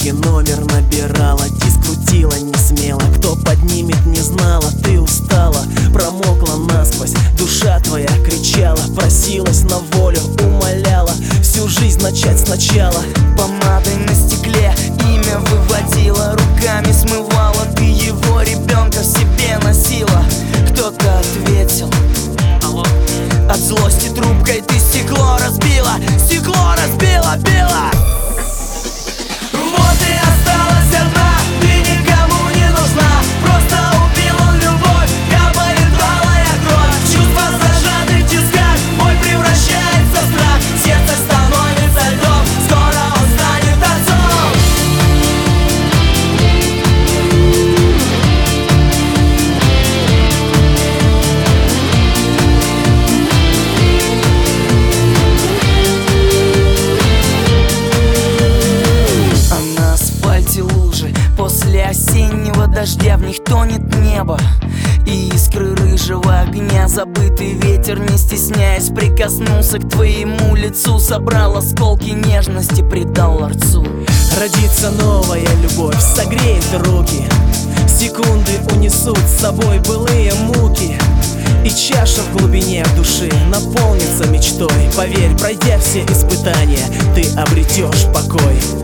трубке номер набирала, диск крутила не смело. Кто поднимет, не знала, ты устала, промокла насквозь. Душа твоя кричала, просилась на волю, умоляла всю жизнь начать сначала. Помадой на стекле имя выводила, руками смывала. Ты его ребенка в себе носила. Кто-то ответил: алло. От злости трубкой ты стекло разбила, стекло разбила, била. Вот и осталась одна, ты никому не нужна. Просто убил он любовь, капает алая кровь. Чувства зажаты в тисках, боль превращается в страх. Сердце становится льдом, скоро он станет отцом. А на асфальте лужи, после осеннего дождя в них тонет небо. И искры рыжего огня, забытый ветер, не стесняясь, прикоснулся к твоему лицу. Собрал осколки нежности, придал ларцу. Родится новая любовь, согреет руки, секунды унесут с собой былые муки. И чаша в глубине души наполнится мечтой. Поверь, пройдя все испытания, ты обретешь покой.